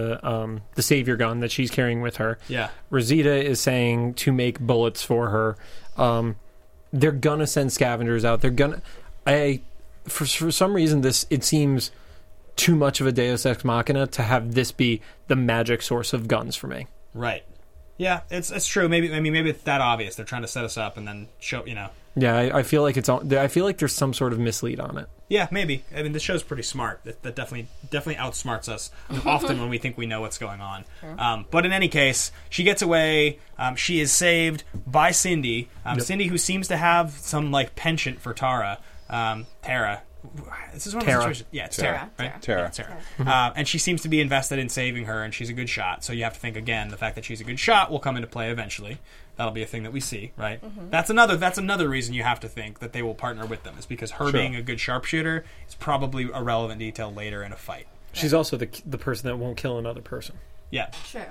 Savior gun that she's carrying with her. Yeah. Rosita is saying to make bullets for her. They're going to send scavengers out. They're going to... For some reason, it seems too much of a Deus Ex Machina to have this be the magic source of guns for me. Right. Yeah, it's true. Maybe it's that obvious. They're trying to set us up and then show, Yeah, I feel like I feel like there's some sort of mislead on it. Yeah, maybe. I mean, this show's pretty smart. That definitely outsmarts us often when we think we know what's going on. Sure. But in any case, she gets away. She is saved by Cindy. Cindy, who seems to have some like penchant for Tara. Tara. This is one of the situations. Yeah, it's Tara. Right? Tara. Yeah, Tara. And she seems to be invested in saving her, and she's a good shot. So you have to think again. The fact that she's a good shot will come into play eventually. That'll be a thing that we see, right? Mm-hmm. That's another reason you have to think that they will partner with them, is because her being a good sharpshooter is probably a relevant detail later in a fight. She's also the person that won't kill another person. Yeah.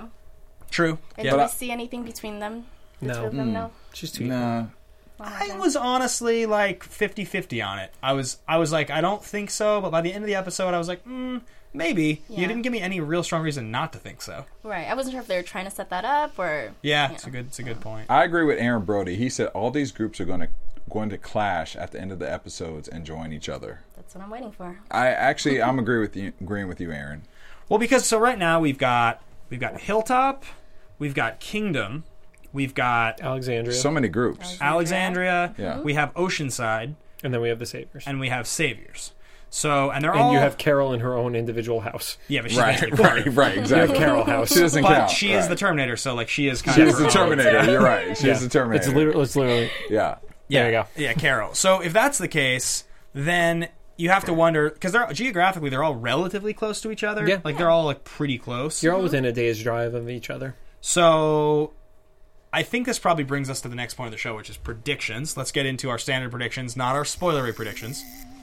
True. And Yeah. do we see anything between them? The two of them? No. She's too Nah. I was honestly like 50-50 on it. I was like, I don't think so, but by the end of the episode, I was like, maybe. Yeah. You didn't give me any real strong reason not to think so. Right. I wasn't sure if they were trying to set that up or... Yeah, it's a good point. I agree with Aaron Brody. He said all these groups are going to clash at the end of the episodes and join each other. That's what I'm waiting for. I'm agreeing with you, Aaron. Well, because right now we've got Hilltop, we've got Kingdom, we've got Alexandria. So many groups. Alexandria, Yeah. we have Oceanside, And then we have the Saviors. and we have Saviors. So, and they're And all... you have Carol in her own individual house. Yeah, but she's Right, basically part of it. right, exactly. Carol House. She doesn't But count. she is right. the Terminator, so like she is kind She of... is the Terminator. You're right. She is the Terminator. It's literally Yeah. Yeah, There you go. Yeah, Carol. So if that's the case, then you have to wonder, because geographically they're all relatively close to each other. Yeah. Like they're all like pretty close. you're all within a day's drive of each other. So I think this probably brings us to the next point of the show, which is predictions. Let's get into our standard predictions, not our spoilery predictions.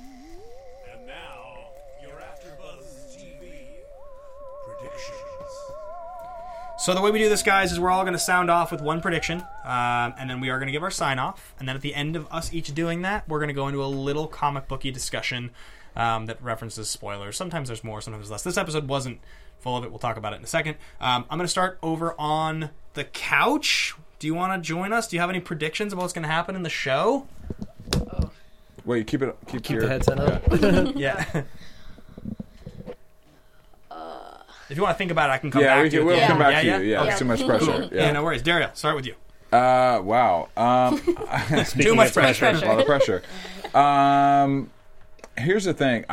And now, your AfterBuzz TV predictions. So the way we do this, guys, is we're all going to sound off with one prediction, and then we are going to give our sign-off. And then at the end of us each doing that, we're going to go into a little comic booky discussion that references spoilers. Sometimes there's more, sometimes there's less. This episode wasn't full of it. We'll talk about it in a second. I'm going to start over on the couch. Do you want to join us? Do you have any predictions about what's going to happen in the show? Wait, keep your the headset on. Yeah. If you want to think about it, I can come back to it. We'll come back to Yeah? you. Yeah, Okay. it's too much pressure. Yeah, no worries. Dario, start with you. Wow. Too much pressure. A lot of pressure. Here's the thing.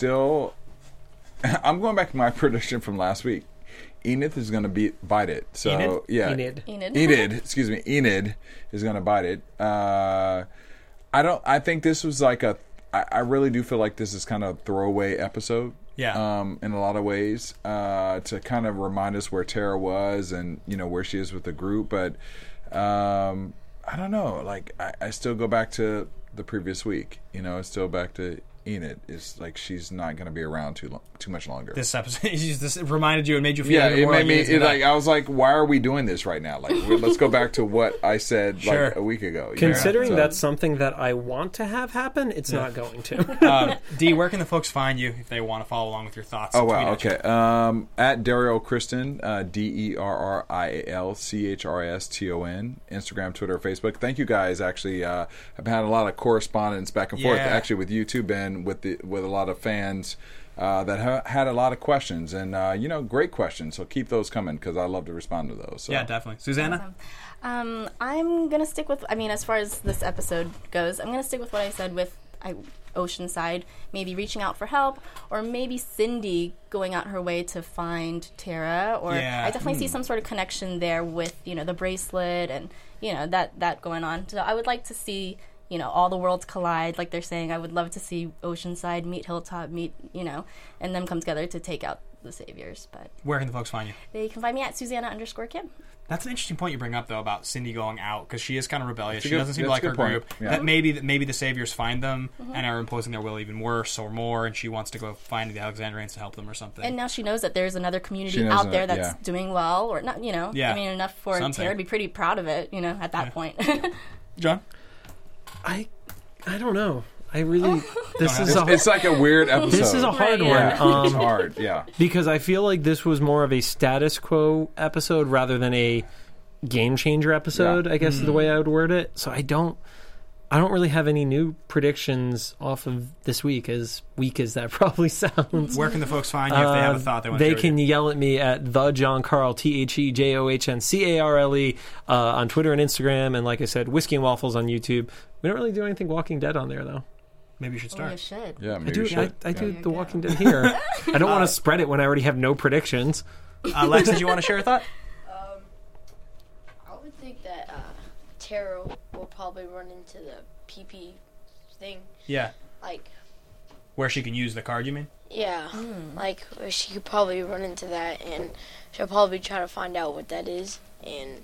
I'm going back to my prediction from last week. Enid is going to bite it. So Enid? yeah, Enid. Excuse me. Enid is going to bite it. I think this was like I really do feel like this is kind of a throwaway episode. Yeah. In a lot of ways, to kind of remind us where Tara was and where she is with the group. But I don't know. Like I still go back to the previous week. It's still back to Enid. It's like she's not going to be around too much longer. This episode, this reminded you and made you feel. Yeah, even it more made like me. I was like, why are we doing this right now? Like, let's go back to what I said Sure. like a week ago. Considering that's something that I want to have happen, it's not going to. D, where can the folks find you if they want to follow along with your thoughts? Oh wow, Tweet at you. okay. At Daryl Kristen, DerrylChriston, Instagram, Twitter, Facebook. Thank you guys. Actually, I've had a lot of correspondence back and forth. Yeah. Actually, with you too, Ben, with a lot of fans that had a lot of questions and great questions. So keep those coming because I love to respond to those. So. Yeah, definitely. Susanna. I'm gonna stick with. I mean, as far as this episode goes, I'm gonna stick with what I said with Oceanside, maybe reaching out for help, or maybe Cindy going out her way to find Tara. Or I definitely see some sort of connection there with the bracelet and that going on. So I would like to see all the worlds collide, like they're saying. I would love to see Oceanside meet Hilltop, and them come together to take out the Saviors. But Where can the folks find you? they can find me at Susanna_Kim. That's an interesting point you bring up, though, about Cindy going out, because she is kind of rebellious. She good- doesn't seem to that's like a her good point. group. Yeah. That maybe the Saviors find them and are imposing their will even worse or more, and she wants to go find the Alexandrians to help them or something. And now she knows that there's another community She knows out there that, that's yeah. doing well, or not. Yeah. I mean, enough for Something. Tara to be pretty proud of it. At that point. John? I don't know. I really. This is It's like a weird episode. This is a hard Right, one. Yeah, it's hard. Yeah. Because I feel like this was more of a status quo episode rather than a game changer episode, Yeah. I guess is the way I would word it. So I don't really have any new predictions off of this week, as weak as that probably sounds. Where can the folks find you if they have a thought they want to They share with can you? yell at me at the John Carl, TheJohnCarle, on Twitter and Instagram, and like I said, Whiskey and Waffles on YouTube. We don't really do anything Walking Dead on there though. Maybe you should Oh, you start. should. Yeah, maybe I do. you should. I do There you The go. Walking Dead here. I don't want to spread it when I already have no predictions. Lex, did you want to share a thought? I would think that Tara will probably run into the PP thing. Yeah. Like, Where she can use the card, you mean? yeah, like she could probably run into that, and she'll probably try to find out what that is. And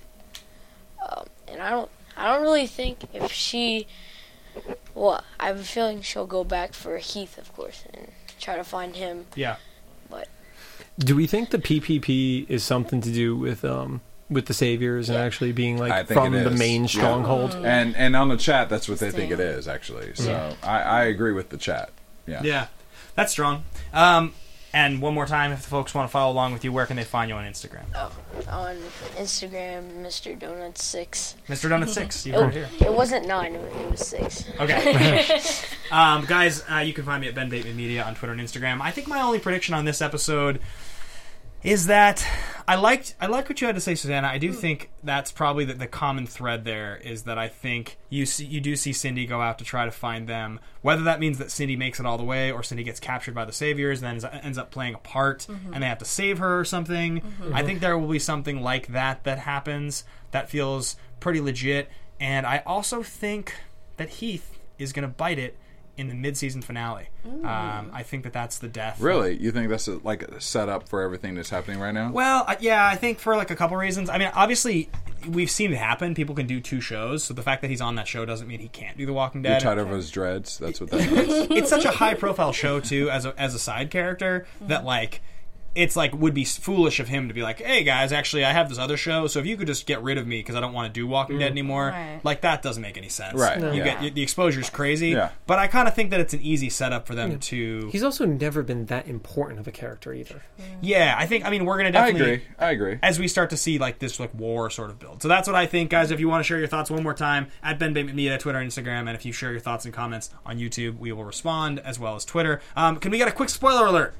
I don't really think if she. Well, I have a feeling she'll go back for Heath, of course, and try to find him. Yeah. But Do we think the PPP is something to do with the Saviors and actually being I like think from it the is. main Yeah. stronghold? And on the chat, that's what they think it is, actually. So I agree with the chat. Yeah. Yeah. That's strong. And one more time, if the folks want to follow along with you, where can they find you on Instagram? on Instagram, Mr. Donut 6. Mr. Donut 6. You heard it here. It wasn't 9, it was 6. Okay. Guys, you can find me at Ben Bateman Media on Twitter and Instagram. I think my only prediction on this episode is that I like what you had to say, Susanna. I do think that's probably the common thread there is that I think you do see Cindy go out to try to find them. Whether that means that Cindy makes it all the way or Cindy gets captured by the Saviors and then ends up playing a part and they have to save her or something. I think there will be something like that happens that feels pretty legit. And I also think that Heath is going to bite it in the mid-season finale. I think that's the death. Really? You think that's like a setup for everything that's happening right now? Well, yeah, I think for like a couple reasons. I mean, obviously, we've seen it happen. People can do 2 shows, so the fact that he's on that show doesn't mean he can't do The Walking You're Dead. tired of his dreads. That's what that means. It's such a high-profile show too, as a side character, that like it's like would be foolish of him to be like, hey guys, actually I have this other show, so if you could just get rid of me because I don't want to do Walking Dead anymore, Right. like that doesn't make any sense. Right. You Yeah. get the exposure's crazy. Yeah. But I kind of think that it's an easy setup for them to. He's also never been that important of a character either. Yeah, I mean we're gonna definitely. I agree. As we start to see like this like war sort of build. So that's what I think, guys. If you want to share your thoughts one more time, at Ben Bateman Media, Twitter and Instagram, and if you share your thoughts and comments on YouTube, we will respond as well as Twitter. Can we get a quick spoiler alert?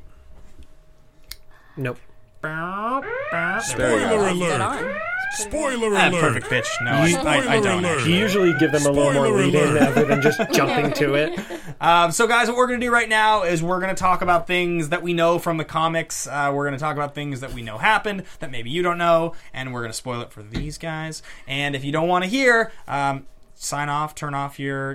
Nope. There you Spoiler go. Dead alert! on. Spoiler Ah, alert! perfect pitch. No, I don't. alert. You usually give them a little more Spoiler lead in alert. rather than just jumping to it. So, guys, what we're going to do right now is we're going to talk about things that we know from the comics. We're going to talk about things that we know happened that maybe you don't know, and we're going to spoil it for these guys. And if you don't want to hear, sign off, turn off your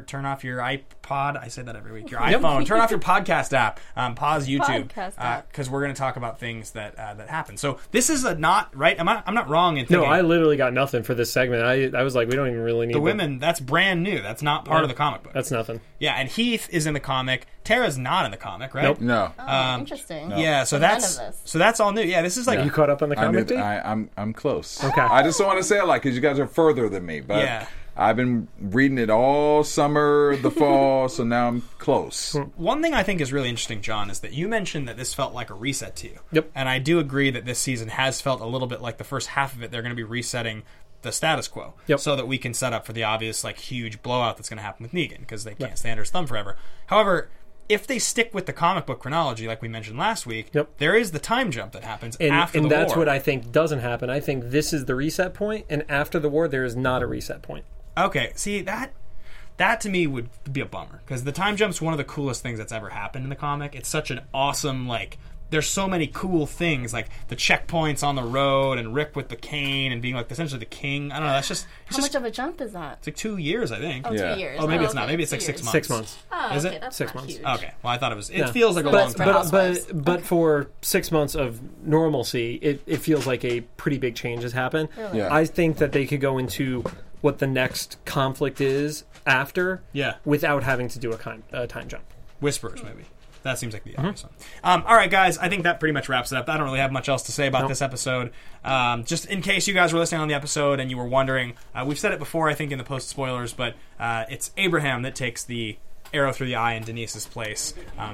iPod. I say that every week. Your iPhone. Turn off your podcast app. Pause YouTube because we're going to talk about things that happen. So this is I'm not wrong in thinking. No, I literally got nothing for this segment. I was like, we don't even really need the women. That's brand new. That's not part of the comic book. That's nothing. Yeah, and Heath is in the comic. Tara's not in the comic, right? Nope. No. Interesting. No. Yeah, so that's all new. Yeah, this is like You caught up on the comic? I'm close. Okay. I just don't want to say it like because you guys are further than me, but Yeah. I've been reading it all summer, the fall, so now I'm close. One thing I think is really interesting, John, is that you mentioned that this felt like a reset to you. Yep. And I do agree that this season has felt a little bit like the first half of it. They're going to be resetting the status quo, so that we can set up for the obvious like huge blowout that's going to happen with Negan because they can't stay under his thumb forever. However, if they stick with the comic book chronology, like we mentioned last week, there is the time jump that happens after the war. And that's what I think doesn't happen. I think this is the reset point, and after the war, there is not a reset point. Okay, see, that to me would be a bummer, because the time jump's one of the coolest things that's ever happened in the comic. It's such an awesome, like, there's so many cool things, like the checkpoints on the road and Rick with the cane and being like essentially the king. I don't know, that's just... How much of a jump is that? It's like 2 years, I think. Oh, Yeah. 2 years. Oh, maybe it's okay. not. Maybe it's like 6 months. 6 months. Oh, Is okay, it? that's 6 not months. huge. Okay, well, I thought it was... It feels like a long time. But for 6 months of normalcy, it feels like a pretty big change has happened. Really? Yeah. I think that they could go into what the next conflict is after without having to do a time jump. Whisperers, maybe. That seems like the obvious one. All right, guys, I think that pretty much wraps it up. I don't really have much else to say about this episode. Just in case you guys were listening on the episode and you were wondering, we've said it before, I think, in the post-spoilers, but it's Abraham that takes the arrow through the eye in Denise's place.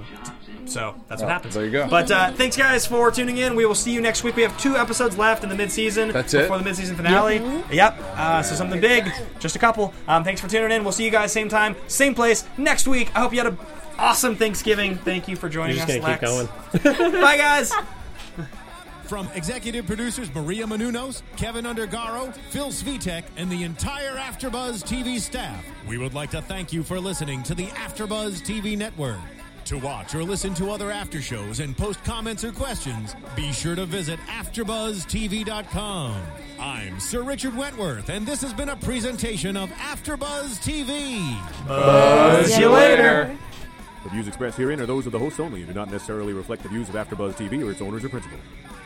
So that's what happens. There you go. But thanks, guys, for tuning in. We will see you next week. We have 2 episodes left in the mid-season. That's it? Before the mid-season finale. Yep. So something big. Just a couple. Thanks for tuning in. We'll see you guys same time, same place next week. I hope you had a awesome Thanksgiving. Thank you for joining You're us, just going to keep Lex. going. Bye, guys. From executive producers Maria Menounos, Kevin Undergaro, Phil Svitek, and the entire AfterBuzz TV staff, we would like to thank you for listening to the AfterBuzz TV network. To watch or listen to other after shows and post comments or questions, be sure to visit AfterBuzzTV.com. I'm Sir Richard Wentworth, and this has been a presentation of AfterBuzz TV. See you later. The views expressed herein are those of the hosts only and do not necessarily reflect the views of AfterBuzz TV or its owners or principals.